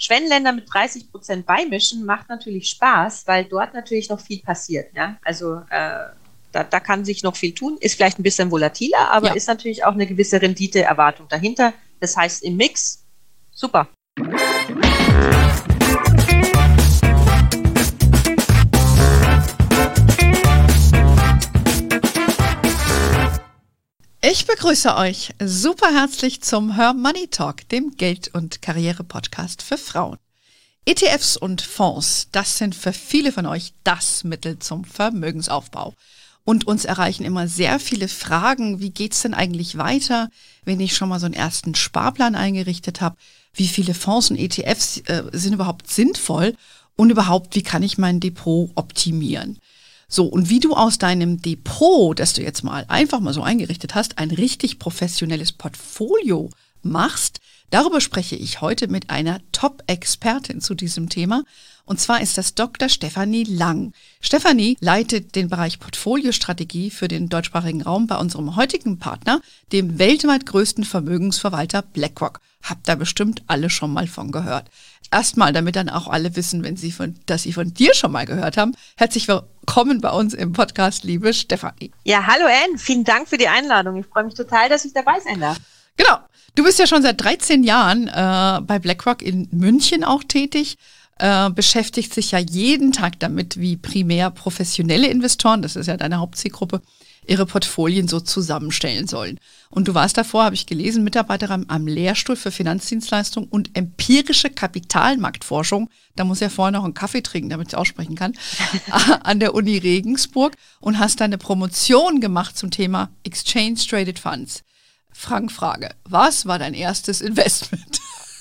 Schwellenländer mit 30% beimischen macht natürlich Spaß, weil dort natürlich noch viel passiert. Ja? Also da kann sich noch viel tun, ist vielleicht ein bisschen volatiler, aber ist natürlich auch eine gewisse Renditeerwartung dahinter. Das heißt im Mix, super. Ich begrüße euch super herzlich zum Her Money Talk, dem Geld- und Karriere-Podcast für Frauen. ETFs und Fonds, das sind für viele von euch das Mittel zum Vermögensaufbau. Und uns erreichen immer sehr viele Fragen, wie geht's denn eigentlich weiter, wenn ich schon mal so einen ersten Sparplan eingerichtet habe? Wie viele Fonds und ETFs sind überhaupt sinnvoll? Und überhaupt, wie kann ich mein Depot optimieren? So, und wie du aus deinem Depot, das du jetzt mal einfach mal so eingerichtet hast, ein richtig professionelles Portfolio machst, darüber spreche ich heute mit einer Top-Expertin zu diesem Thema. Und zwar ist das Dr. Stefanie Lang. Stefanie leitet den Bereich Portfoliostrategie für den deutschsprachigen Raum bei unserem heutigen Partner, dem weltweit größten Vermögensverwalter BlackRock. Habt ihr bestimmt alle schon mal von gehört. Erstmal, damit dann auch alle wissen, dass sie von dir schon mal gehört haben. Herzlich willkommen bei uns im Podcast, liebe Stefanie. Ja, hallo Anne, vielen Dank für die Einladung. Ich freue mich total, dass ich dabei sein darf. Genau, du bist ja schon seit 13 Jahren bei BlackRock in München auch tätig. Beschäftigt sich ja jeden Tag damit, wie primär professionelle Investoren, das ist ja deine Hauptzielgruppe, ihre Portfolien so zusammenstellen sollen. Und du warst davor, habe ich gelesen, Mitarbeiterin am Lehrstuhl für Finanzdienstleistung und empirische Kapitalmarktforschung. Da muss ja vorher noch einen Kaffee trinken, damit ich aussprechen kann, an der Uni Regensburg und hast deine Promotion gemacht zum Thema Exchange Traded Funds. Frage, was war dein erstes Investment?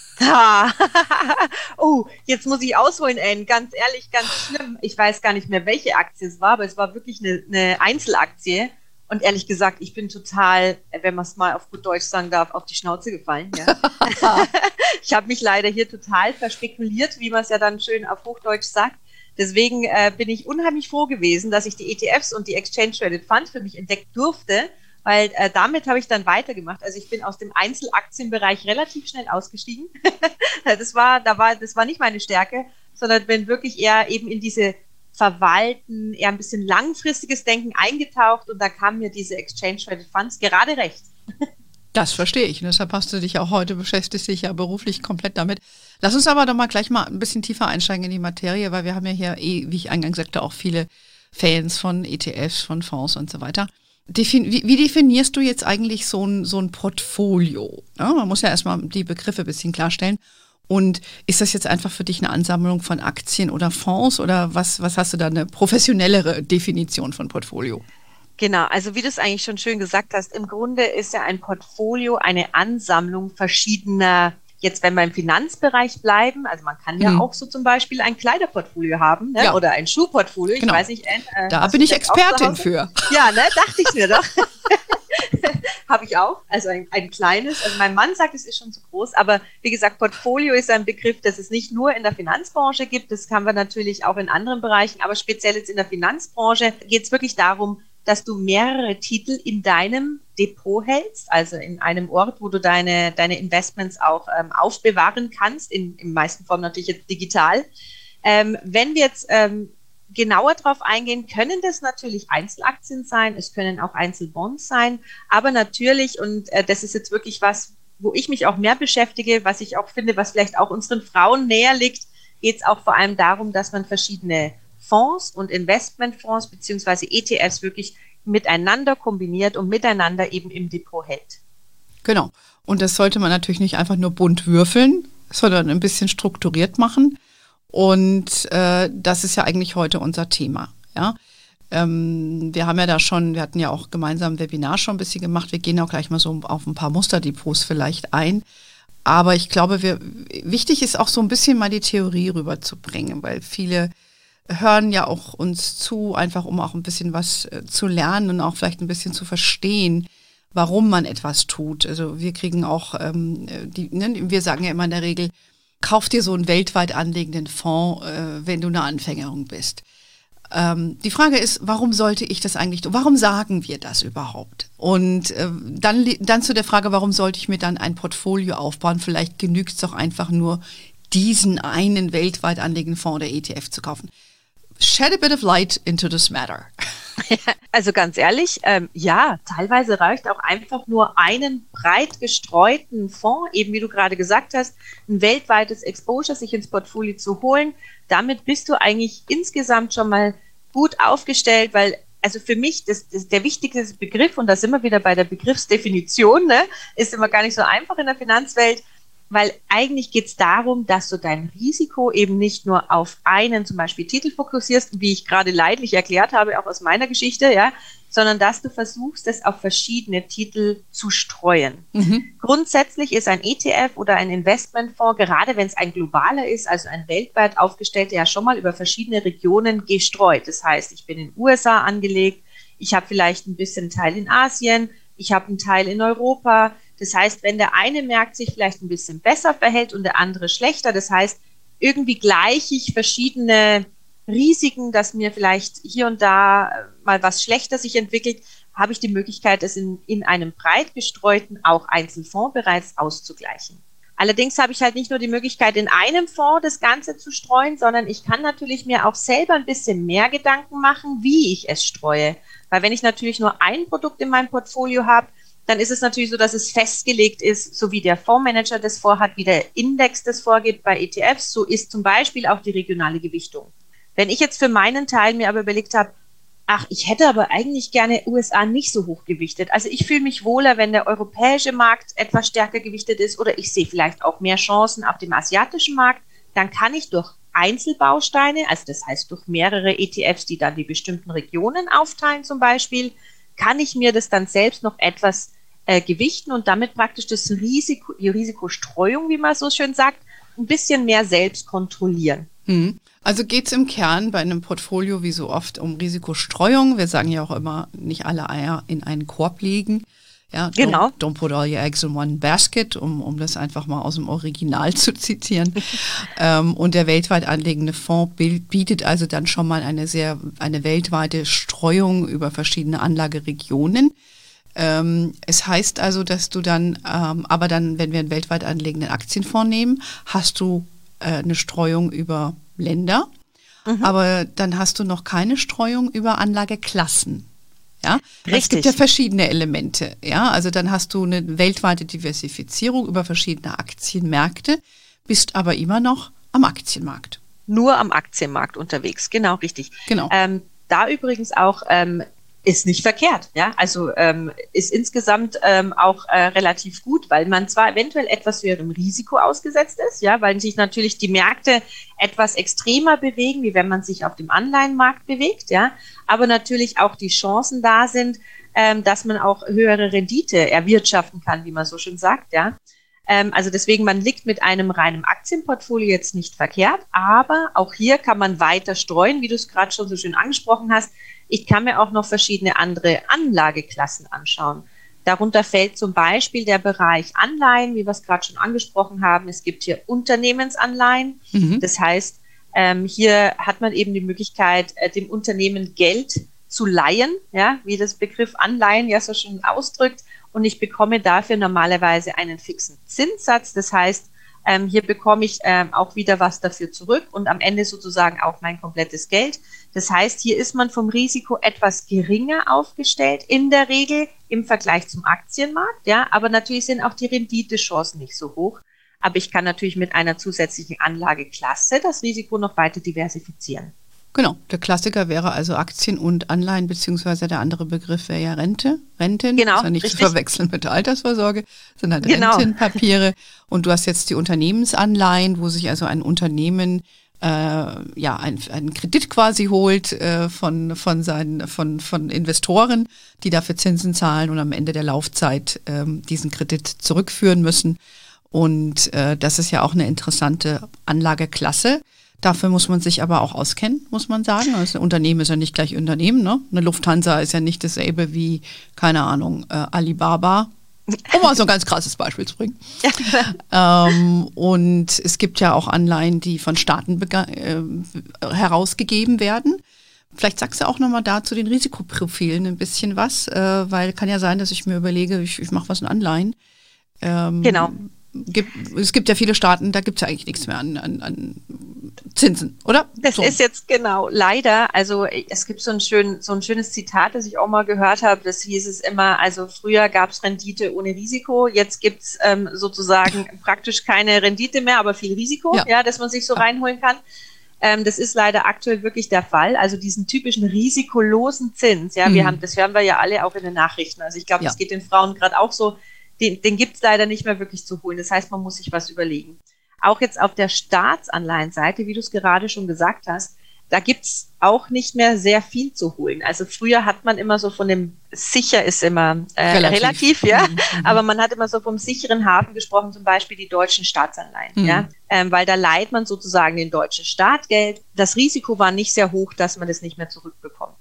Oh, jetzt muss ich ausholen, Anne. Ganz ehrlich, ganz schlimm. Ich weiß gar nicht mehr, welche Aktie es war, aber es war wirklich eine Einzelaktie. Und ehrlich gesagt, ich bin total, wenn man es mal auf gut Deutsch sagen darf, auf die Schnauze gefallen. Ja. Ich habe mich leider hier total verspekuliert, wie man es ja dann schön auf Hochdeutsch sagt. Deswegen bin ich unheimlich froh gewesen, dass ich die ETFs und die Exchange Traded Funds für mich entdecken durfte. Weil damit habe ich dann weitergemacht. Also ich bin aus dem Einzelaktienbereich relativ schnell ausgestiegen. Das war nicht meine Stärke, sondern bin wirklich eher eben in diese Verwalten, eher ein bisschen langfristiges Denken eingetaucht und da kamen mir diese Exchange Traded Funds gerade recht. Das verstehe ich und deshalb hast du dich auch heute, beschäftigst dich ja beruflich komplett damit. Lass uns aber doch mal gleich mal ein bisschen tiefer einsteigen in die Materie, weil wir haben ja hier, wie ich eingangs sagte, auch viele Fans von ETFs, von Fonds und so weiter. Wie definierst du jetzt eigentlich so ein Portfolio? Ja, man muss ja erstmal die Begriffe ein bisschen klarstellen. Und ist das jetzt einfach für dich eine Ansammlung von Aktien oder Fonds oder was hast du da, eine professionellere Definition von Portfolio? Genau, also wie du es eigentlich schon schön gesagt hast, im Grunde ist ja ein Portfolio eine Ansammlung verschiedener. Jetzt, wenn wir im Finanzbereich bleiben, also man kann ja auch so zum Beispiel ein Kleiderportfolio haben, ne? Oder ein Schuhportfolio. Genau. Ich weiß nicht, da bin ich Expertin für. Ja, ne, dachte ich mir doch. Habe ich auch, also ein kleines. Also mein Mann sagt, es ist schon zu groß, aber wie gesagt, Portfolio ist ein Begriff, das es nicht nur in der Finanzbranche gibt, das haben wir natürlich auch in anderen Bereichen, aber speziell jetzt in der Finanzbranche geht es wirklich darum, dass du mehrere Titel in deinem Depot hältst, also in einem Ort, wo du deine Investments auch aufbewahren kannst, in meisten Formen natürlich jetzt digital. Wenn wir jetzt genauer drauf eingehen, können das natürlich Einzelaktien sein, es können auch Einzelbonds sein, aber natürlich, und das ist jetzt wirklich was, wo ich mich auch mehr beschäftige, was ich auch finde, was vielleicht auch unseren Frauen näher liegt, geht es auch vor allem darum, dass man verschiedene Fonds und Investmentfonds beziehungsweise ETFs wirklich miteinander kombiniert und miteinander eben im Depot hält. Genau. Und das sollte man natürlich nicht einfach nur bunt würfeln, sondern ein bisschen strukturiert machen. Und das ist ja eigentlich heute unser Thema. Ja? Wir haben ja wir hatten ja auch gemeinsam ein Webinar schon ein bisschen gemacht. Wir gehen auch gleich mal so auf ein paar Musterdepots vielleicht ein. Aber ich glaube, wichtig ist auch so ein bisschen mal die Theorie rüberzubringen, weil viele hören ja auch uns zu, einfach um auch ein bisschen was zu lernen und auch vielleicht ein bisschen zu verstehen, warum man etwas tut. Also wir kriegen auch, wir sagen ja immer in der Regel, kauf dir so einen weltweit anlegenden Fonds, wenn du eine Anfängerin bist. Die Frage ist, warum sollte ich das eigentlich tun? Warum sagen wir das überhaupt? Und dann zu der Frage, warum sollte ich mir dann ein Portfolio aufbauen? Vielleicht genügt es doch einfach nur, diesen einen weltweit anlegenden Fonds oder ETF zu kaufen. Shed a bit of light into this matter. Also ganz ehrlich, ja, teilweise reicht auch einfach nur einen breit gestreuten Fonds, eben wie du gerade gesagt hast, ein weltweites Exposure sich ins Portfolio zu holen. Damit bist du eigentlich insgesamt schon mal gut aufgestellt, weil also für mich der wichtigste Begriff, und da sind wir wieder bei der Begriffsdefinition, ne, ist immer gar nicht so einfach in der Finanzwelt, weil eigentlich geht es darum, dass du dein Risiko eben nicht nur auf einen zum Beispiel Titel fokussierst, wie ich gerade leidlich erklärt habe, auch aus meiner Geschichte, ja, sondern dass du versuchst, es auf verschiedene Titel zu streuen. Grundsätzlich ist ein ETF oder ein Investmentfonds, gerade wenn es ein globaler ist, also ein weltweit aufgestellter, ja schon mal über verschiedene Regionen gestreut. Das heißt, ich bin in den USA angelegt, ich habe vielleicht ein bisschen Teil in Asien, ich habe einen Teil in Europa. Das heißt, wenn der eine Markt sich vielleicht ein bisschen besser verhält und der andere schlechter, das heißt, irgendwie gleiche ich verschiedene Risiken, dass mir vielleicht hier und da mal was schlechter sich entwickelt, habe ich die Möglichkeit, es in einem breit gestreuten, auch Einzelfonds bereits auszugleichen. Allerdings habe ich halt nicht nur die Möglichkeit, in einem Fonds das Ganze zu streuen, sondern ich kann natürlich mir auch selber ein bisschen mehr Gedanken machen, wie ich es streue. Weil wenn ich natürlich nur ein Produkt in meinem Portfolio habe, dann ist es natürlich so, dass es festgelegt ist, so wie der Fondsmanager das vorhat, wie der Index das vorgibt bei ETFs, so ist zum Beispiel auch die regionale Gewichtung. Wenn ich jetzt für meinen Teil mir aber überlegt habe, ach, ich hätte aber eigentlich gerne USA nicht so hoch gewichtet. Also ich fühle mich wohler, wenn der europäische Markt etwas stärker gewichtet ist oder ich sehe vielleicht auch mehr Chancen auf dem asiatischen Markt, dann kann ich durch Einzelbausteine, also das heißt durch mehrere ETFs, die dann die bestimmten Regionen aufteilen zum Beispiel, kann ich mir das dann selbst noch etwas gewichten und damit praktisch das Risiko, die Risikostreuung, wie man so schön sagt, ein bisschen mehr selbst kontrollieren. Also geht es im Kern bei einem Portfolio wie so oft um Risikostreuung. Wir sagen ja auch immer, nicht alle Eier in einen Korb legen. Ja, genau. Don't put all your eggs in one basket, um das einfach mal aus dem Original zu zitieren. Und der weltweit anlegende Fonds bietet also dann schon mal eine weltweite Streuung über verschiedene Anlageregionen. Es heißt also, dass du dann, aber dann, wenn wir einen weltweit anlegenden Aktienfonds nehmen, hast du eine Streuung über Länder, aber dann hast du noch keine Streuung über Anlageklassen. Ja, es gibt ja verschiedene Elemente. Ja, also dann hast du eine weltweite Diversifizierung über verschiedene Aktienmärkte, bist aber immer noch am Aktienmarkt. Nur am Aktienmarkt unterwegs, genau, richtig. Genau. Da übrigens auch ist nicht verkehrt, ja, also ist insgesamt auch relativ gut, weil man zwar eventuell etwas höherem Risiko ausgesetzt ist, ja, weil sich natürlich die Märkte etwas extremer bewegen, wie wenn man sich auf dem Anleihenmarkt bewegt, ja, aber natürlich auch die Chancen da sind, dass man auch höhere Rendite erwirtschaften kann, wie man so schön sagt, ja. Also deswegen, man liegt mit einem reinen Aktienportfolio jetzt nicht verkehrt, aber auch hier kann man weiter streuen, wie du es gerade schon so schön angesprochen hast. Ich kann mir auch noch verschiedene andere Anlageklassen anschauen. Darunter fällt zum Beispiel der Bereich Anleihen, wie wir es gerade schon angesprochen haben. Es gibt hier Unternehmensanleihen. Das heißt, hier hat man eben die Möglichkeit, dem Unternehmen Geld zu leihen, ja, wie das Begriff Anleihen ja so schön ausdrückt. Und ich bekomme dafür normalerweise einen fixen Zinssatz. Das heißt, hier bekomme ich auch wieder was dafür zurück und am Ende sozusagen auch mein komplettes Geld. Das heißt, hier ist man vom Risiko etwas geringer aufgestellt, in der Regel im Vergleich zum Aktienmarkt. Ja, aber natürlich sind auch die Renditechancen nicht so hoch. Aber ich kann natürlich mit einer zusätzlichen Anlageklasse das Risiko noch weiter diversifizieren. Genau, der Klassiker wäre also Aktien und Anleihen, beziehungsweise der andere Begriff wäre ja Renten. Genau, ist ja nicht richtig. zu verwechseln mit der Altersvorsorge, sondern Genau. Rentenpapiere. Und du hast jetzt die Unternehmensanleihen, wo sich also ein Unternehmen einen Kredit quasi holt von Investoren, die dafür Zinsen zahlen und am Ende der Laufzeit diesen Kredit zurückführen müssen. Und das ist ja auch eine interessante Anlageklasse. Dafür muss man sich aber auch auskennen, muss man sagen. Also ein Unternehmen ist ja nicht gleich Unternehmen, ne? Eine Lufthansa ist ja nicht dasselbe wie, keine Ahnung, Alibaba. Um mal so ein ganz krasses Beispiel zu bringen. Und es gibt ja auch Anleihen, die von Staaten herausgegeben werden. Vielleicht sagst du auch nochmal da zu den Risikoprofilen ein bisschen was, weil kann ja sein, dass ich mir überlege, ich mache was in Anleihen. Genau. es gibt ja viele Staaten, da gibt es ja eigentlich nichts mehr an Zinsen, oder? Das ist jetzt genau, leider, also es gibt so ein schönes Zitat, das ich auch mal gehört habe, das hieß es immer, also früher gab es Rendite ohne Risiko, jetzt gibt es sozusagen praktisch keine Rendite mehr, aber viel Risiko, dass man sich so reinholen kann. Das ist leider aktuell wirklich der Fall. Also diesen typischen risikolosen Zins, das hören wir ja alle auch in den Nachrichten. Also ich glaube, das geht den Frauen gerade auch so, den gibt es leider nicht mehr wirklich zu holen. Das heißt, man muss sich was überlegen. Auch jetzt auf der Staatsanleihenseite, wie du es gerade schon gesagt hast, da gibt es auch nicht mehr sehr viel zu holen. Also früher hat man immer so von dem sicher ist immer relativ, aber man hat immer so vom sicheren Hafen gesprochen, zum Beispiel die deutschen Staatsanleihen, weil da leiht man sozusagen den deutschen Staat Geld. Das Risiko war nicht sehr hoch, dass man das nicht mehr zurückbekommt,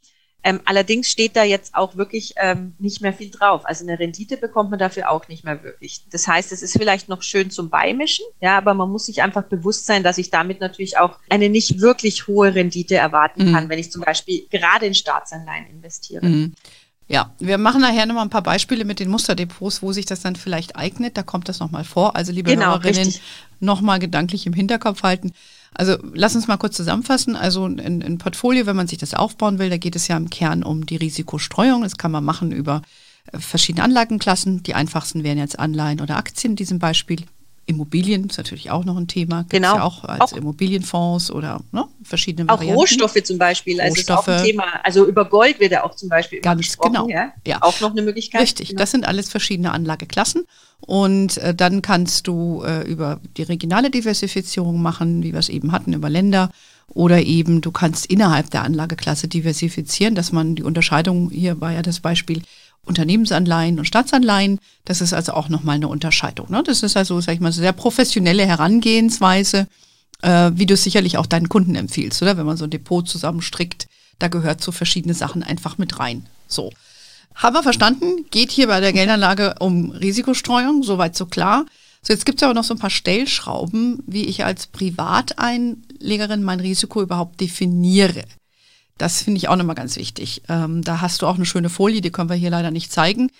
allerdings steht da jetzt auch wirklich nicht mehr viel drauf. Also eine Rendite bekommt man dafür auch nicht mehr wirklich. Das heißt, es ist vielleicht noch schön zum Beimischen, aber man muss sich einfach bewusst sein, dass ich damit natürlich auch eine nicht wirklich hohe Rendite erwarten kann, wenn ich zum Beispiel gerade in Staatsanleihen investiere. Ja, wir machen nachher nochmal ein paar Beispiele mit den Musterdepots, wo sich das dann vielleicht eignet. Da kommt das nochmal vor. Also liebe Hörerinnen, nochmal gedanklich im Hinterkopf halten. Also lass uns mal kurz zusammenfassen. Also ein Portfolio, wenn man sich das aufbauen will, da geht es ja im Kern um die Risikostreuung. Das kann man machen über verschiedene Anlagenklassen. Die einfachsten wären jetzt Anleihen oder Aktien in diesem Beispiel. Immobilien ist natürlich auch noch ein Thema. Gibt es ja auch als Immobilienfonds oder verschiedene Varianten. Auch Rohstoffe zum Beispiel. Also ist auch ein Thema. Also über Gold wird ja auch zum Beispiel ganz gesprochen. Genau. Ja. Auch noch eine Möglichkeit. Richtig, das sind alles verschiedene Anlageklassen. Und dann kannst du über die regionale Diversifizierung machen, wie wir es eben hatten, über Länder. Oder eben du kannst innerhalb der Anlageklasse diversifizieren, dass man die Unterscheidung, hier war ja das Beispiel, Unternehmensanleihen und Staatsanleihen, das ist also auch nochmal eine Unterscheidung. Ne? Das ist also, sag ich mal, sehr professionelle Herangehensweise, wie du es sicherlich auch deinen Kunden empfiehlst, oder? Wenn man so ein Depot zusammenstrickt, da gehört so verschiedene Sachen einfach mit rein. So. Haben wir verstanden? Geht hier bei der Geldanlage um Risikostreuung, soweit so klar. So, jetzt gibt es aber noch so ein paar Stellschrauben, wie ich als Privateinlegerin mein Risiko überhaupt definiere. Das finde ich auch nochmal ganz wichtig. Da hast du auch eine schöne Folie, die können wir hier leider nicht zeigen.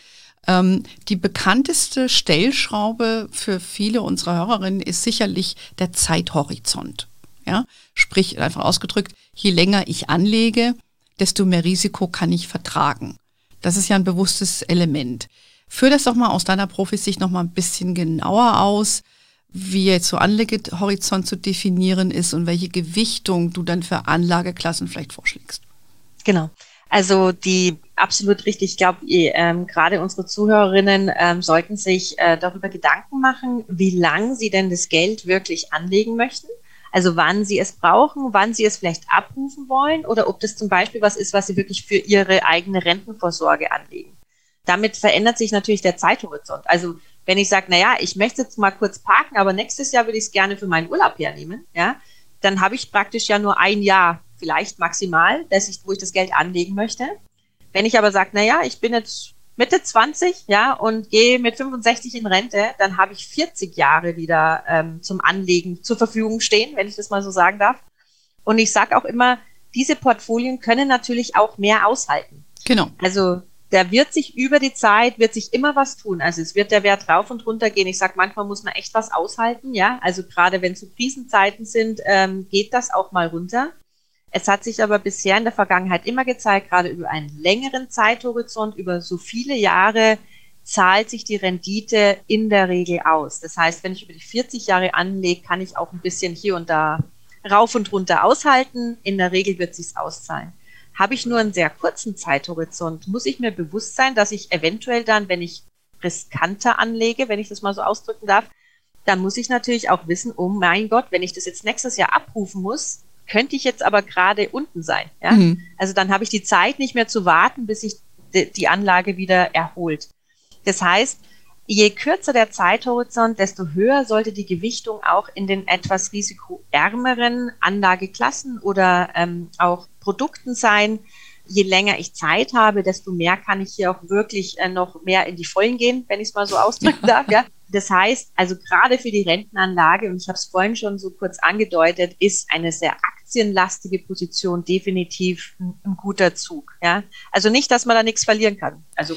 Die bekannteste Stellschraube für viele unserer Hörerinnen ist sicherlich der Zeithorizont. Ja? Sprich, einfach ausgedrückt, je länger ich anlege, desto mehr Risiko kann ich vertragen. Das ist ja ein bewusstes Element. Führ das doch mal aus deiner Profisicht noch mal ein bisschen genauer aus, wie jetzt so Anlagehorizont zu definieren ist und welche Gewichtung du dann für Anlageklassen vielleicht vorschlägst. Genau. Also die absolut richtig. Ich glaube, gerade unsere Zuhörerinnen sollten sich darüber Gedanken machen, wie lang sie denn das Geld wirklich anlegen möchten. Also wann sie es brauchen, wann sie es vielleicht abrufen wollen oder ob das zum Beispiel was ist, was sie wirklich für ihre eigene Rentenvorsorge anlegen. Damit verändert sich natürlich der Zeithorizont. Also wenn ich sage, naja, ich möchte jetzt mal kurz parken, aber nächstes Jahr würde ich es gerne für meinen Urlaub hernehmen, dann habe ich praktisch ja nur ein Jahr, vielleicht maximal, wo ich das Geld anlegen möchte. Wenn ich aber sage, naja, ich bin jetzt Mitte 20, und gehe mit 65 in Rente, dann habe ich 40 Jahre wieder zum Anlegen zur Verfügung stehen, wenn ich das mal so sagen darf. Und ich sage auch immer, diese Portfolien können natürlich auch mehr aushalten. Genau. Also da wird sich über die Zeit, wird sich immer was tun. Also es wird der Wert rauf und runter gehen. Ich sage, manchmal muss man echt was aushalten, Also gerade wenn so Krisenzeiten sind, geht das auch mal runter. Es hat sich aber bisher in der Vergangenheit immer gezeigt, gerade über einen längeren Zeithorizont, über so viele Jahre, zahlt sich die Rendite in der Regel aus. Das heißt, wenn ich über die 40 Jahre anlege, kann ich auch ein bisschen hier und da rauf und runter aushalten. In der Regel wird es sich auszahlen. Habe ich nur einen sehr kurzen Zeithorizont, muss ich mir bewusst sein, dass ich eventuell dann, wenn ich riskanter anlege, wenn ich das mal so ausdrücken darf, dann muss ich natürlich auch wissen, oh mein Gott, wenn ich das jetzt nächstes Jahr abrufen muss, könnte ich jetzt aber gerade unten sein. Also dann habe ich die Zeit nicht mehr zu warten, bis sich die Anlage wieder erholt. Das heißt, je kürzer der Zeithorizont, desto höher sollte die Gewichtung auch in den etwas risikoärmeren Anlageklassen oder auch Produkten sein. Je länger ich Zeit habe, desto mehr kann ich hier auch wirklich noch mehr in die Vollen gehen, wenn ich es mal so ausdrücken darf. Das heißt, also gerade für die Rentenanlage, und ich habe es vorhin schon so kurz angedeutet, ist eine sehr aktienlastige Position definitiv ein guter Zug. Also nicht, dass man da nichts verlieren kann. Also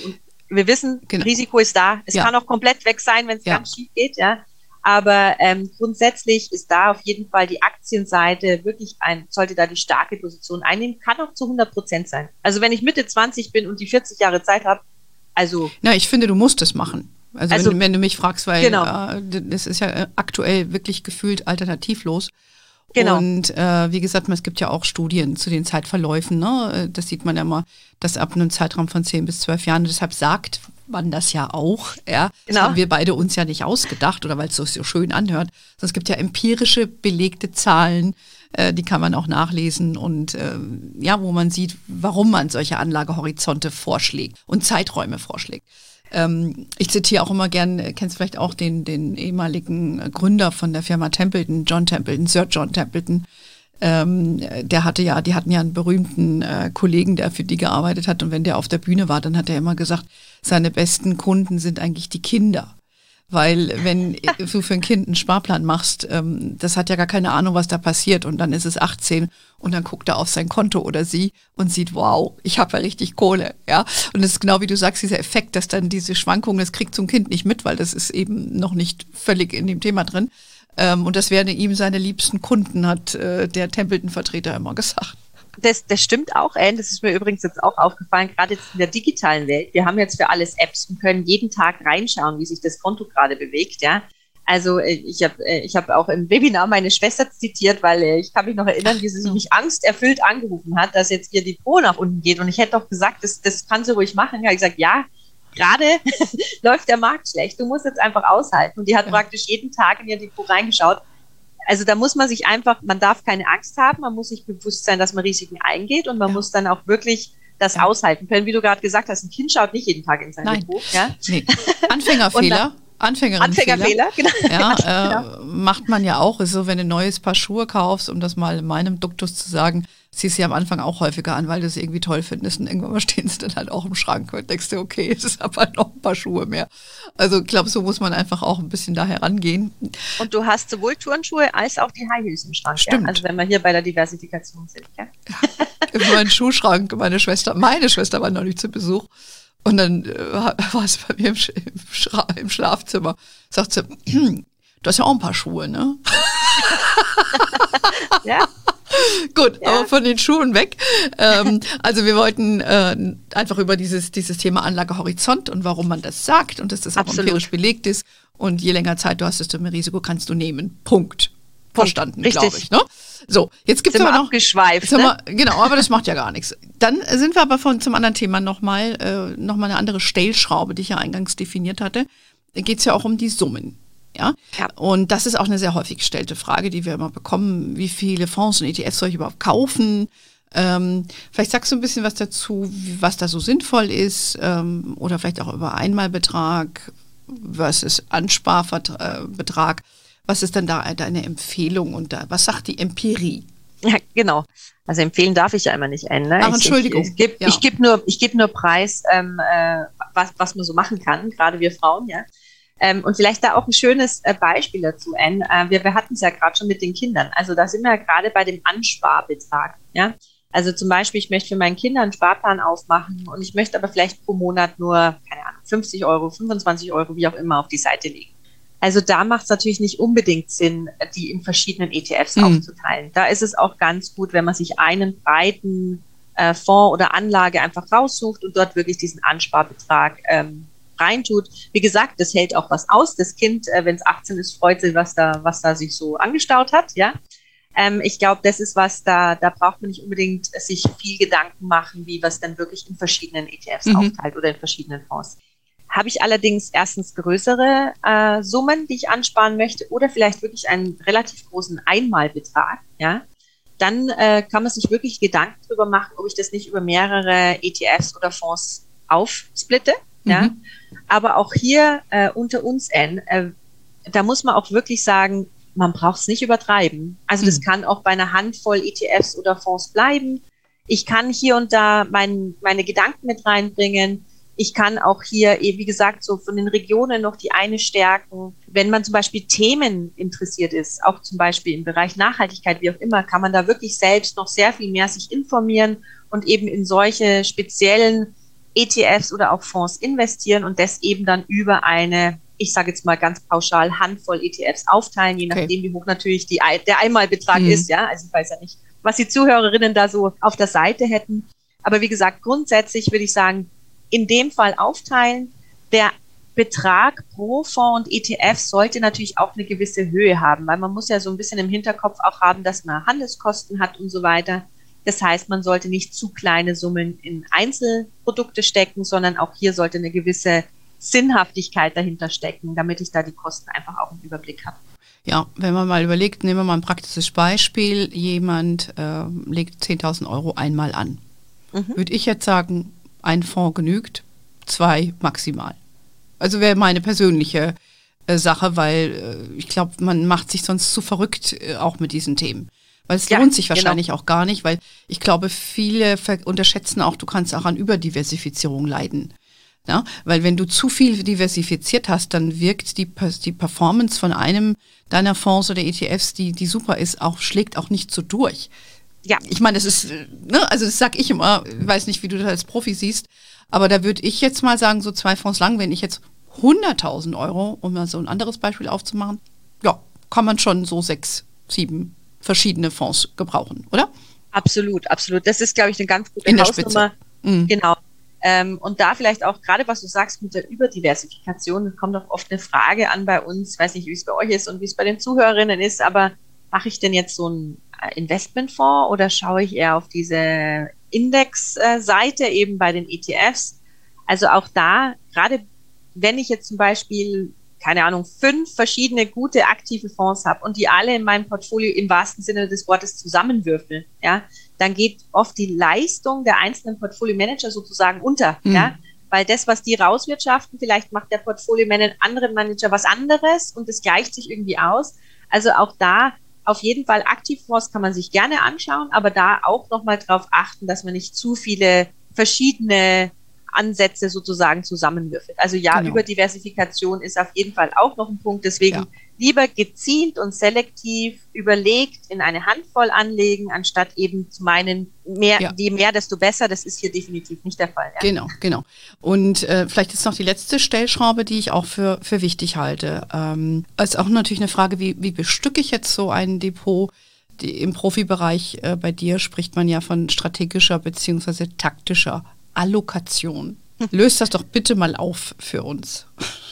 wir wissen, Risiko ist da. Es kann auch komplett weg sein, wenn es ganz schief geht, ja. Aber grundsätzlich ist da auf jeden Fall die Aktienseite wirklich sollte da die starke Position einnehmen, kann auch zu 100% sein. Also wenn ich Mitte 20 bin und die 40 Jahre Zeit habe, Ja, ich finde, du musst es machen. Also wenn du mich fragst, weil das ist ja aktuell wirklich gefühlt alternativlos. Genau. Und wie gesagt, es gibt ja auch Studien zu den Zeitverläufen. Ne? Das sieht man ja mal, dass ab einem Zeitraum von 10 bis 12 Jahren, deshalb sagt man das ja auch. Ja? Das haben wir beide uns ja nicht ausgedacht oder weil es so schön anhört. Sondern es gibt ja empirische, belegte Zahlen, die kann man auch nachlesen und wo man sieht, warum man solche Anlagehorizonte vorschlägt und Zeiträume vorschlägt. Ich zitiere auch immer gern, kennst vielleicht auch den ehemaligen Gründer von der Firma Templeton, Sir John Templeton. Die hatten ja einen berühmten Kollegen, der für die gearbeitet hat. Und wenn der auf der Bühne war, dann hat er immer gesagt, seine besten Kunden sind eigentlich die Kinder. Weil wenn du für ein Kind einen Sparplan machst, das hat ja gar keine Ahnung, was da passiert. Und dann ist es 18 und dann guckt er auf sein Konto oder sie und sieht, wow, ich habe ja richtig Kohle. Ja? Und das ist genau wie du sagst, dieser Effekt, dass dann diese Schwankungen, das kriegt so ein Kind nicht mit, weil das ist eben noch nicht völlig in dem Thema drin. Und das wären ihm seine liebsten Kunden, hat der Templeton-Vertreter immer gesagt. Das stimmt auch, das ist mir übrigens jetzt auch aufgefallen, gerade jetzt in der digitalen Welt. Wir haben jetzt für alles Apps und können jeden Tag reinschauen, wie sich das Konto gerade bewegt, ja. Also ich hab auch im Webinar meine Schwester zitiert, weil ich kann mich noch erinnern, wie sie mich angsterfüllt angerufen hat, dass jetzt ihr Depot nach unten geht. Und ich hätte doch gesagt, das kann sie ruhig machen. Ja, ich gesagt, ja, gerade läuft der Markt schlecht. Du musst jetzt einfach aushalten. Und die hat praktisch jeden Tag in ihr Depot reingeschaut. Also da muss man sich einfach, man darf keine Angst haben, man muss sich bewusst sein, dass man Risiken eingeht und man muss dann auch wirklich das aushalten können. Wie du gerade gesagt hast, ein Kind schaut nicht jeden Tag in sein Depot. Ja? Nee. Anfängerfehler. Anfängerfehler, genau. Ja, macht man ja auch. Also wenn du ein neues Paar Schuhe kaufst, um das mal in meinem Duktus zu sagen, ziehst du sie am Anfang auch häufiger an, weil du es irgendwie toll findest und irgendwann mal stehen sie dann halt auch im Schrank und denkst dir, okay, es ist aber noch ein paar Schuhe mehr. Also ich glaube, so muss man einfach auch ein bisschen da herangehen. Und du hast sowohl Turnschuhe als auch die High Heels im Schrank. Stimmt. Ja? Also wenn wir hier bei der Diversifikation sind. Ja? In meinem Schuhschrank, meine Schwester war neulich zu Besuch. Und dann war es bei mir im Schlafzimmer. Sagt sie, du hast ja auch ein paar Schuhe, ne? Ja. Gut, aber von den Schuhen weg. Also wir wollten einfach über dieses Thema Anlagehorizont und warum man das sagt und dass das auch empirisch belegt ist. Und je länger Zeit du hast, desto mehr Risiko kannst du nehmen. Punkt. Verstanden, glaube ich. Ne? So, jetzt gibt es aber noch abgeschweift. Genau, aber das macht ja gar nichts. Dann sind wir aber zum anderen Thema nochmal eine andere Stellschraube, die ich ja eingangs definiert hatte. Da geht es ja auch um die Summen. Ja? Und das ist auch eine sehr häufig gestellte Frage, die wir immer bekommen. Wie viele Fonds und ETFs soll ich überhaupt kaufen? Vielleicht sagst du ein bisschen was dazu, was da so sinnvoll ist, oder vielleicht auch über Einmalbetrag versus Ansparbetrag. Was ist denn da deine Empfehlung und was sagt die Empirie? Ja, genau. Also empfehlen darf ich ja immer nicht einen. Ne? Ach, Entschuldigung. Ich gebe nur Preis, was man so machen kann, gerade wir Frauen, ja. Und vielleicht da auch ein schönes Beispiel dazu, Anne. Wir hatten es ja gerade schon mit den Kindern. Also da sind wir ja gerade bei dem Ansparbetrag, ja. Also zum Beispiel, ich möchte für meinen Kindern einen Sparplan aufmachen und ich möchte aber vielleicht pro Monat nur, keine Ahnung, 50 Euro, 25 Euro, wie auch immer, auf die Seite legen. Also da macht es natürlich nicht unbedingt Sinn, die in verschiedenen ETFs aufzuteilen. Da ist es auch ganz gut, wenn man sich einen breiten Fonds oder Anlage einfach raussucht und dort wirklich diesen Ansparbetrag reintut. Wie gesagt, das hält auch was aus. Das Kind, wenn es 18 ist, freut sich, was da sich so angestaut hat. Ja, ich glaube, das ist was, da braucht man nicht unbedingt sich viel Gedanken machen, wie was dann wirklich in verschiedenen ETFs aufteilt oder in verschiedenen Fonds. Habe ich allerdings erstens größere Summen, die ich ansparen möchte oder vielleicht wirklich einen relativ großen Einmalbetrag, ja, dann kann man sich wirklich Gedanken darüber machen, ob ich das nicht über mehrere ETFs oder Fonds aufsplitte. Ja. Aber auch hier unter uns, Anne, da muss man auch wirklich sagen, man braucht es nicht übertreiben. Also das kann auch bei einer Handvoll ETFs oder Fonds bleiben. Ich kann hier und da meine Gedanken mit reinbringen. Ich kann auch hier, wie gesagt, so von den Regionen noch die eine stärken. Wenn man zum Beispiel Themen interessiert ist, auch zum Beispiel im Bereich Nachhaltigkeit, wie auch immer, kann man da wirklich selbst noch sehr viel mehr sich informieren und eben in solche speziellen ETFs oder auch Fonds investieren und das eben dann über eine, ich sage jetzt mal ganz pauschal, Handvoll ETFs aufteilen, je nachdem, wie hoch natürlich der Einmalbetrag ist. Ja, also ich weiß ja nicht, was die Zuhörerinnen da so auf der Seite hätten. Aber wie gesagt, grundsätzlich würde ich sagen, in dem Fall aufteilen. Der Betrag pro Fonds und ETF sollte natürlich auch eine gewisse Höhe haben, weil man muss ja so ein bisschen im Hinterkopf auch haben, dass man Handelskosten hat und so weiter. Das heißt, man sollte nicht zu kleine Summen in Einzelprodukte stecken, sondern auch hier sollte eine gewisse Sinnhaftigkeit dahinter stecken, damit ich da die Kosten einfach auch im Überblick habe. Ja, wenn man mal überlegt, nehmen wir mal ein praktisches Beispiel, jemand legt 10.000 Euro einmal an. Würde ich jetzt sagen, ein Fonds genügt, 2 maximal. Also wäre meine persönliche Sache, weil ich glaube, man macht sich sonst zu verrückt auch mit diesen Themen. Weil es lohnt sich wahrscheinlich auch gar nicht, weil ich glaube, viele unterschätzen auch, du kannst auch an Überdiversifizierung leiden. Ja? Weil wenn du zu viel diversifiziert hast, dann wirkt die Performance von einem deiner Fonds oder ETFs, die super ist, schlägt auch nicht so durch. Ja, ich meine, das ist, also das sag ich immer, ich weiß nicht, wie du das als Profi siehst, aber da würde ich jetzt mal sagen, so 2 Fonds lang, wenn ich jetzt 100.000 Euro, um mal so ein anderes Beispiel aufzumachen, ja, kann man schon so 6, 7 verschiedene Fonds gebrauchen, oder? Absolut, absolut. Das ist, glaube ich, eine ganz gute Hausnummer. Genau. Und da vielleicht auch gerade, was du sagst mit der Überdiversifikation, kommt auch oft eine Frage an bei uns, ich weiß nicht, wie es bei euch ist und wie es bei den Zuhörerinnen ist, aber mache ich denn jetzt so ein Investmentfonds oder schaue ich eher auf diese Index-Seite eben bei den ETFs? Also auch da, gerade wenn ich jetzt zum Beispiel, keine Ahnung, 5 verschiedene gute aktive Fonds habe und die alle in meinem Portfolio im wahrsten Sinne des Wortes zusammenwürfeln, ja, dann geht oft die Leistung der einzelnen Portfolio-Manager sozusagen unter, ja, weil das, was die rauswirtschaften, vielleicht macht der Portfolio-Manager, andere Manager was anderes und es gleicht sich irgendwie aus. Also auch da auf jeden Fall Aktivfonds kann man sich gerne anschauen, aber da auch nochmal drauf achten, dass man nicht zu viele verschiedene Ansätze sozusagen zusammenwürfelt. Also ja, Überdiversifikation ist auf jeden Fall auch noch ein Punkt. Deswegen lieber gezielt und selektiv überlegt in eine Handvoll anlegen, anstatt eben zu meinen, je mehr, desto besser. Das ist hier definitiv nicht der Fall. Ja. Genau. Und vielleicht ist noch die letzte Stellschraube, die ich auch für wichtig halte. Ist auch natürlich eine Frage, wie bestücke ich jetzt so ein Depot? Im Profibereich bei dir spricht man ja von strategischer bzw. taktischer Allokation. Löst das doch bitte mal auf für uns.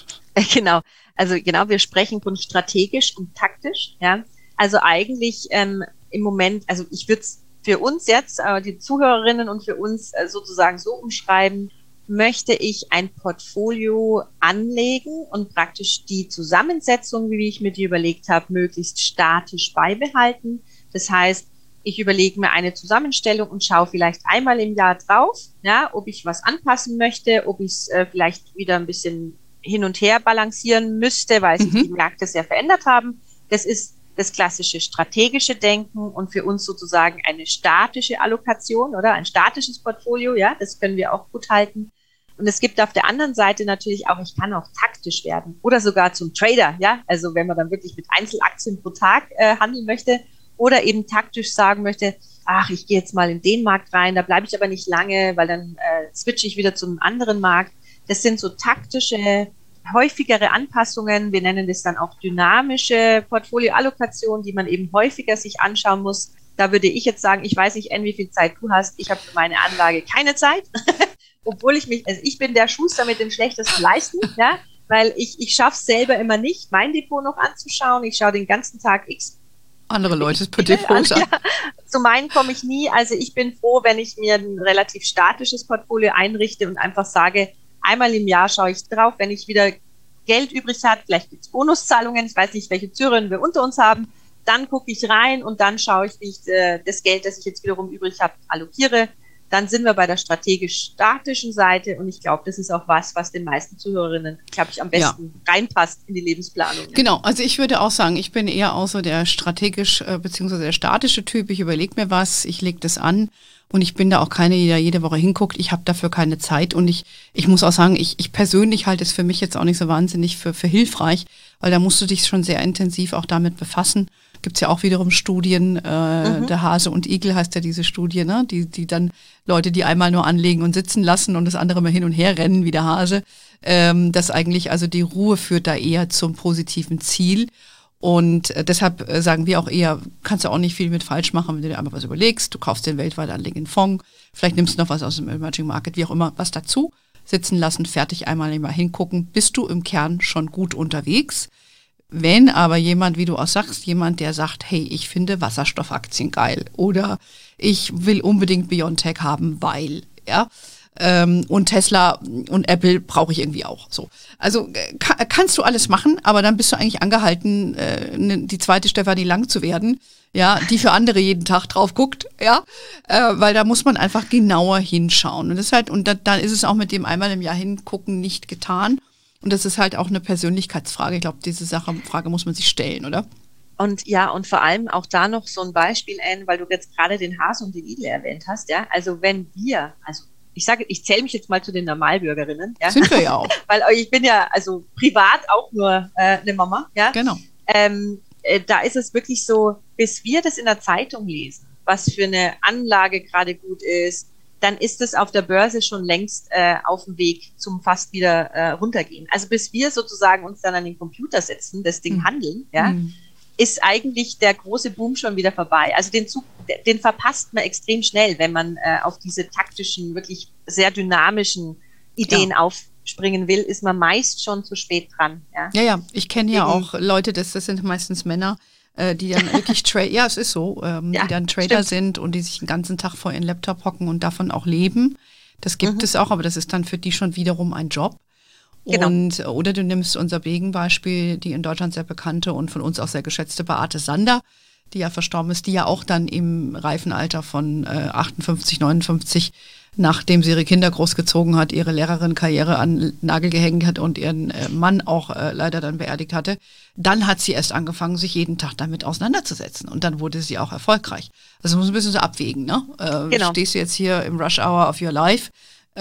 Genau, wir sprechen von strategisch und taktisch. Ja, also eigentlich im Moment, also ich würde es für uns jetzt, die Zuhörerinnen und für uns sozusagen so umschreiben, möchte ich ein Portfolio anlegen und praktisch die Zusammensetzung, wie ich mir die überlegt habe, möglichst statisch beibehalten. Das heißt, ich überlege mir eine Zusammenstellung und schaue vielleicht einmal im Jahr drauf, ja, ob ich was anpassen möchte, ob ich es vielleicht wieder ein bisschen hin und her balancieren müsste, weil sich die Märkte sehr verändert haben. Das ist das klassische strategische Denken und für uns sozusagen eine statische Allokation oder ein statisches Portfolio, ja, das können wir auch gut halten. Und es gibt auf der anderen Seite natürlich auch, ich kann auch taktisch werden oder sogar zum Trader, ja, also wenn man dann wirklich mit Einzelaktien pro Tag handeln möchte. Oder eben taktisch sagen möchte, ach, ich gehe jetzt mal in den Markt rein, da bleibe ich aber nicht lange, weil dann switche ich wieder zum anderen Markt. Das sind so taktische, häufigere Anpassungen. Wir nennen das dann auch dynamische Portfolioallokation, die man eben häufiger sich anschauen muss. Da würde ich jetzt sagen, ich weiß nicht, wie viel Zeit du hast. Ich habe für meine Anlage keine Zeit, obwohl ich bin der Schuster mit den schlechtesten Leisten, ja, weil ich schaffe es selber immer nicht, mein Depot noch anzuschauen. Ich schaue den ganzen Tag andere Leute Depots an. Ja, zu meinen komme ich nie. Also ich bin froh, wenn ich mir ein relativ statisches Portfolio einrichte und einfach sage, einmal im Jahr schaue ich drauf, wenn ich wieder Geld übrig habe, vielleicht gibt es Bonuszahlungen, ich weiß nicht, welche Zuhörerinnen wir unter uns haben, dann gucke ich rein und dann schaue ich, wie ich das Geld, das ich jetzt wiederum übrig habe, allokiere. Dann sind wir bei der strategisch-statischen Seite und ich glaube, das ist auch was den meisten Zuhörerinnen, glaube ich, am besten reinpasst in die Lebensplanung. Genau, also ich würde auch sagen, ich bin eher auch so der strategisch bzw. der statische Typ. Ich überlege mir was, ich lege das an und ich bin da auch keine, die da jede Woche hinguckt. Ich habe dafür keine Zeit und ich muss auch sagen, ich persönlich halte es für mich jetzt auch nicht so wahnsinnig für hilfreich, weil da musst du dich schon sehr intensiv auch damit befassen. Gibt es ja auch wiederum Studien, der Hase und Igel heißt ja diese Studie, ne? Die dann Leute, die einmal nur anlegen und sitzen lassen und das andere mal hin und her rennen wie der Hase, dass eigentlich also die Ruhe führt da eher zum positiven Ziel. Und deshalb sagen wir auch eher, kannst du auch nicht viel mit falsch machen, wenn du dir einmal was überlegst, du kaufst den weltweit anlegenden Fonds, vielleicht nimmst du noch was aus dem Emerging Market, wie auch immer, was dazu, sitzen lassen, fertig, einmal hingucken, bist du im Kern schon gut unterwegs. Wenn aber jemand, wie du auch sagst, jemand, der sagt, hey, ich finde Wasserstoffaktien geil oder ich will unbedingt BioNTech haben, weil, ja, und Tesla und Apple brauche ich irgendwie auch. So. Also kannst du alles machen, aber dann bist du eigentlich angehalten, die zweite Stefanie Lang zu werden, ja, die für andere jeden Tag drauf guckt, ja, weil da muss man einfach genauer hinschauen. Und das ist halt, dann ist es auch mit dem einmal im Jahr hingucken nicht getan. Und das ist halt auch eine Persönlichkeitsfrage. Ich glaube, diese Frage muss man sich stellen, oder? Und ja, und vor allem auch da noch so ein Beispiel, Anne, weil du jetzt gerade den Hasen und den Igel erwähnt hast, ja, also wenn wir, also ich zähle mich jetzt mal zu den Normalbürgerinnen. Ja? Sind wir ja auch. Weil ich bin ja also privat auch nur eine Mama. Ja? Genau. Da ist es wirklich so, bis wir das in der Zeitung lesen, was für eine Anlage gerade gut ist, dann ist es auf der Börse schon längst auf dem Weg zum fast wieder runtergehen. Also bis wir sozusagen uns dann an den Computer setzen, das Ding handeln, ja, ist eigentlich der große Boom schon wieder vorbei. Also den Zug, den verpasst man extrem schnell, wenn man auf diese taktischen, wirklich sehr dynamischen Ideen aufspringen will, ist man meist schon zu spät dran. Ja, ich kenne ja auch Leute, das sind meistens Männer, die dann wirklich ja, es ist so, die dann Trader sind und die sich den ganzen Tag vor ihren Laptop hocken und davon auch leben. Das gibt es auch, aber das ist dann für die schon wiederum ein Job. Genau. Oder du nimmst unser Gegenbeispiel, die in Deutschland sehr bekannte und von uns auch sehr geschätzte Beate Sander, die ja verstorben ist, die ja auch dann im reifen Alter von 58, 59, nachdem sie ihre Kinder großgezogen hat, ihre Lehrerin-Karriere an den Nagel gehängt hat und ihren Mann auch leider dann beerdigt hatte, dann hat sie erst angefangen, sich jeden Tag damit auseinanderzusetzen. Und dann wurde sie auch erfolgreich. Also muss ein bisschen so abwägen, ne? Genau. Stehst du jetzt hier im Rush Hour of your life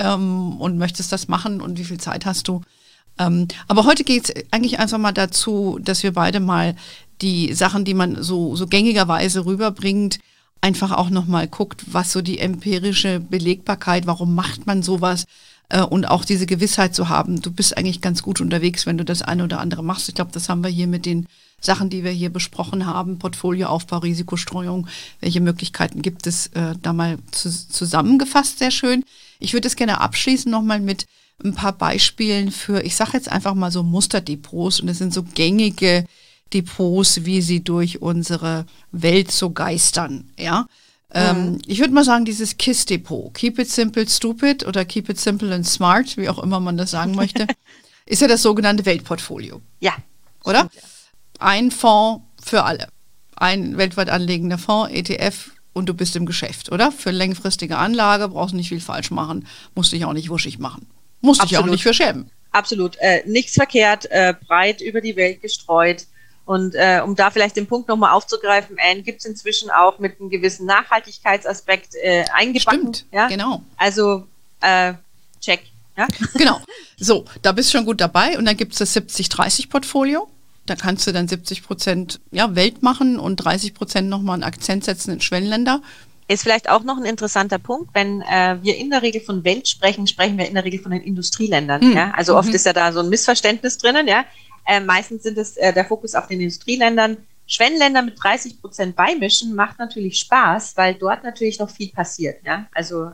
und möchtest das machen und wie viel Zeit hast du? Aber heute geht es eigentlich einfach mal dazu, dass wir beide mal die Sachen, die man so gängigerweise rüberbringt, einfach auch nochmal guckt, was so die empirische Belegbarkeit, warum macht man sowas und auch diese Gewissheit zu haben, du bist eigentlich ganz gut unterwegs, wenn du das eine oder andere machst. Ich glaube, das haben wir hier mit den Sachen, die wir hier besprochen haben, Portfolioaufbau, Risikostreuung, welche Möglichkeiten gibt es, da mal zusammengefasst, sehr schön. Ich würde es gerne abschließen nochmal mit ein paar Beispielen für, ich sage jetzt einfach mal so Musterdepots und das sind so gängige Depots, wie sie durch unsere Welt so geistern, ja. Ich würde mal sagen, dieses KISS-Depot, Keep It Simple Stupid oder Keep It Simple and Smart, wie auch immer man das sagen möchte, ist ja das sogenannte Weltportfolio. Ja. Oder? Stimmt, ja. Ein Fonds für alle. Ein weltweit anlegender Fonds, ETF, und du bist im Geschäft, oder? Für längfristige Anlage brauchst du nicht viel falsch machen, musst dich auch nicht wuschig machen. Musst dich auch nicht für schämen. Absolut. Nichts verkehrt, breit über die Welt gestreut. Und um da vielleicht den Punkt nochmal aufzugreifen, Anne, gibt es inzwischen auch mit einem gewissen Nachhaltigkeitsaspekt eingebacken. Stimmt, ja? Genau. Also check. Ja? Genau. So, da bist du schon gut dabei. Und dann gibt es das 70-30-Portfolio. Da kannst du dann 70% Welt machen und 30% nochmal einen Akzent setzen in Schwellenländer. Ist vielleicht auch noch ein interessanter Punkt, wenn wir in der Regel von Welt sprechen, sprechen wir in der Regel von den Industrieländern. Ja? Also oft ist ja da so ein Missverständnis drinnen. Ja? Meistens sind es der Fokus auf den Industrieländern. Schwellenländer mit 30% beimischen macht natürlich Spaß, weil dort natürlich noch viel passiert. Ja? Also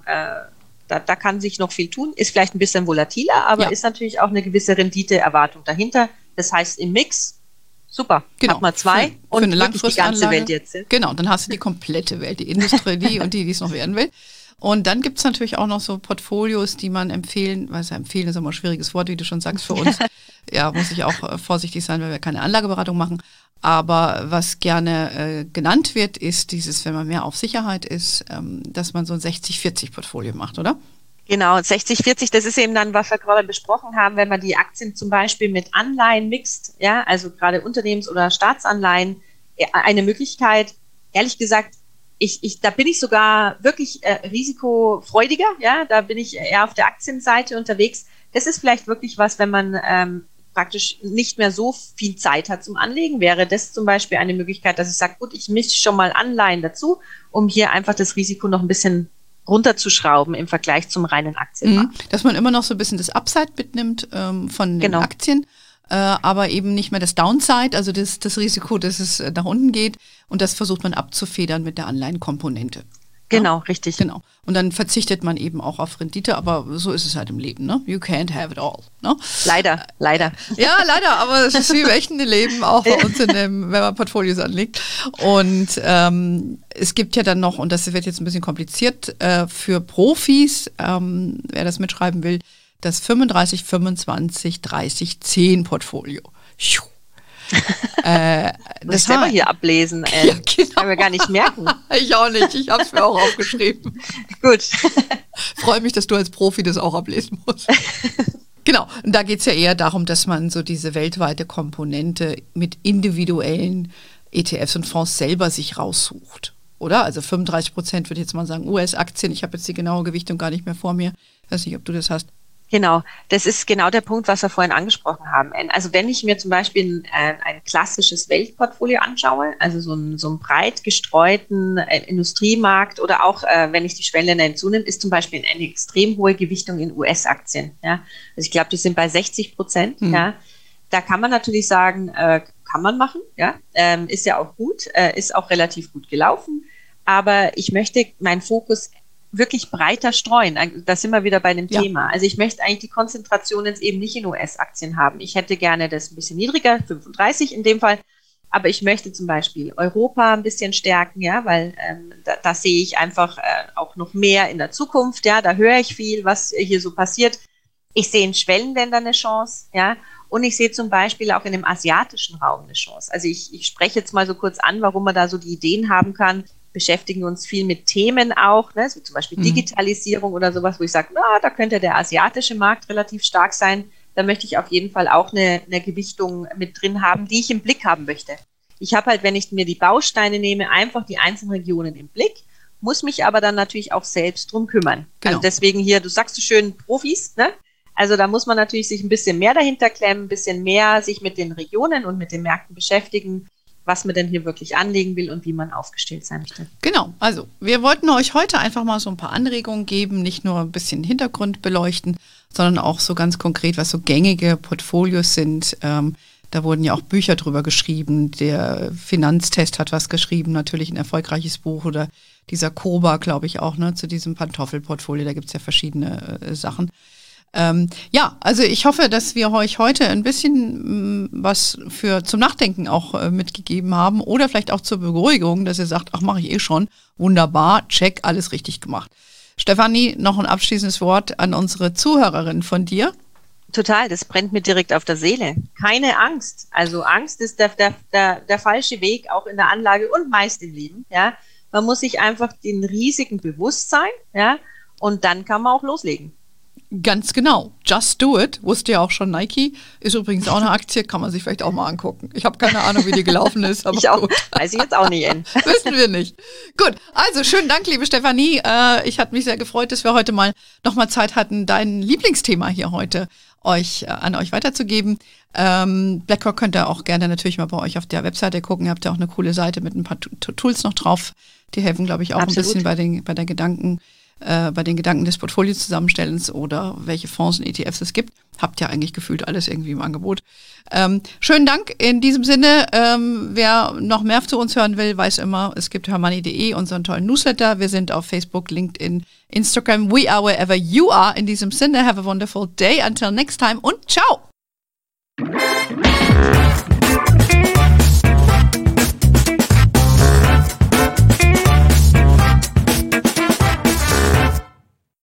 da kann sich noch viel tun, ist vielleicht ein bisschen volatiler, aber ist natürlich auch eine gewisse Renditeerwartung dahinter. Das heißt im Mix, super, genau. Hat man zwei für eine langfristige die ganze Anlage. Welt jetzt. Ja? Genau, dann hast du die komplette Welt, die Industrie und die es noch werden will. Und dann gibt es natürlich auch noch so Portfolios, die man empfehlen, weil empfehlen ist immer ein schwieriges Wort, wie du schon sagst, für uns. Ja, muss ich auch vorsichtig sein, weil wir keine Anlageberatung machen. Aber was gerne genannt wird, ist dieses, wenn man mehr auf Sicherheit ist, dass man so ein 60-40-Portfolio macht, oder? Genau, 60-40, das ist eben dann, was wir gerade besprochen haben, wenn man die Aktien zum Beispiel mit Anleihen mixt, ja, also gerade Unternehmens- oder Staatsanleihen, eine Möglichkeit, ehrlich gesagt, da bin ich sogar wirklich risikofreudiger, ja, da bin ich eher auf der Aktienseite unterwegs. Das ist vielleicht wirklich was, wenn man praktisch nicht mehr so viel Zeit hat zum Anlegen, wäre das zum Beispiel eine Möglichkeit, dass ich sage, gut, ich mische schon mal Anleihen dazu, um hier einfach das Risiko noch ein bisschen runterzuschrauben im Vergleich zum reinen Aktienmarkt. Dass man immer noch so ein bisschen das Upside mitnimmt von den Aktien, aber eben nicht mehr das Downside, also das Risiko, dass es nach unten geht, und das versucht man abzufedern mit der Anleihenkomponente. Genau, richtig. Genau. Und dann verzichtet man eben auch auf Rendite, aber so ist es halt im Leben, ne? You can't have it all, ne? Leider. Ja, leider, aber es ist wie im echten Leben, auch bei uns wenn man Portfolios anlegt. Und es gibt ja dann noch, und das wird jetzt ein bisschen kompliziert, für Profis, wer das mitschreiben will, das 35, 25, 30, 10 Portfolio. Das selber hier ablesen. Ja, genau. Das kann mir gar nicht merken. Ich auch nicht. Ich habe es mir auch aufgeschrieben. Gut. Freue mich, dass du als Profi das auch ablesen musst. Genau. Und da geht es ja eher darum, dass man so diese weltweite Komponente mit individuellen ETFs und Fonds selber sich raussucht. Oder? Also 35% würde ich jetzt mal sagen US-Aktien. Ich habe jetzt die genaue Gewichtung gar nicht mehr vor mir. Ich weiß nicht, ob du das hast. Genau, das ist genau der Punkt, was wir vorhin angesprochen haben. Also wenn ich mir zum Beispiel ein klassisches Weltportfolio anschaue, also so einen breit gestreuten Industriemarkt, oder auch, wenn ich die Schwellenländer hinzunehme, ist zum Beispiel eine extrem hohe Gewichtung in US-Aktien. Ja? Also ich glaube, die sind bei 60%. Ja? Da kann man natürlich sagen, kann man machen, ja? Ist ja auch gut, ist auch relativ gut gelaufen, aber ich möchte meinen Fokus wirklich breiter streuen. Da sind wir wieder bei dem Thema. Also ich möchte eigentlich die Konzentration jetzt eben nicht in US-Aktien haben. Ich hätte gerne das ein bisschen niedriger, 35 in dem Fall, aber ich möchte zum Beispiel Europa ein bisschen stärken, ja, weil da sehe ich einfach auch noch mehr in der Zukunft, ja, da höre ich viel, was hier so passiert. Ich sehe in Schwellenländern eine Chance, ja, und ich sehe zum Beispiel auch in dem asiatischen Raum eine Chance. Also ich spreche jetzt mal so kurz an, warum man da so die Ideen haben kann. Beschäftigen uns viel mit Themen auch, ne, so zum Beispiel Digitalisierung oder sowas, wo ich sage, da könnte der asiatische Markt relativ stark sein. Da möchte ich auf jeden Fall auch eine Gewichtung mit drin haben, die ich im Blick haben möchte. Ich habe halt, wenn ich mir die Bausteine nehme, einfach die einzelnen Regionen im Blick, muss mich aber dann natürlich auch selbst drum kümmern. Genau. Also deswegen hier, du sagst so schön Profis, ne? Also da muss man natürlich sich ein bisschen mehr dahinter klemmen, ein bisschen mehr sich mit den Regionen und mit den Märkten beschäftigen, was man denn hier wirklich anlegen will und wie man aufgestellt sein möchte. Genau, also wir wollten euch heute einfach mal so ein paar Anregungen geben, nicht nur ein bisschen Hintergrund beleuchten, sondern auch so ganz konkret, was so gängige Portfolios sind. Da wurden ja auch Bücher drüber geschrieben, der Finanztest hat was geschrieben, natürlich ein erfolgreiches Buch, oder dieser Koba, glaube ich auch, ne, zu diesem Pantoffelportfolio, da gibt es ja verschiedene Sachen. Also ich hoffe, dass wir euch heute ein bisschen was zum Nachdenken auch mitgegeben haben, oder vielleicht auch zur Beruhigung, dass ihr sagt, ach, mache ich eh schon, wunderbar, check, alles richtig gemacht. Stefanie, noch ein abschließendes Wort an unsere Zuhörerin von dir. Total, das brennt mir direkt auf der Seele. Keine Angst. Also Angst ist der falsche Weg, auch in der Anlage und meist im Leben. Ja? Man muss sich einfach den Risiken bewusst sein, ja? Und dann kann man auch loslegen. Ganz genau. Just do it. Wusste ja auch schon Nike. Ist übrigens auch eine Aktie, kann man sich vielleicht auch mal angucken. Ich habe keine Ahnung, wie die gelaufen ist. Aber ich auch. Gut. Weiß ich jetzt auch nicht. Wissen wir nicht. Gut, also schönen Dank, liebe Stefanie. Ich hatte mich sehr gefreut, dass wir heute nochmal Zeit hatten, dein Lieblingsthema hier heute an euch weiterzugeben. BlackRock könnt ihr auch gerne natürlich mal bei euch auf der Webseite gucken. Ihr habt ja auch eine coole Seite mit ein paar Tools noch drauf. Die helfen, glaube ich, auch Absolut. Ein bisschen bei den Gedanken des Portfolio-Zusammenstellens oder welche Fonds und ETFs es gibt. Habt ja eigentlich gefühlt alles irgendwie im Angebot. Schönen Dank in diesem Sinne. Wer noch mehr zu uns hören will, weiß immer, es gibt hermoney.de, unseren tollen Newsletter. Wir sind auf Facebook, LinkedIn, Instagram. We are wherever you are. In diesem Sinne, have a wonderful day. Until next time und ciao.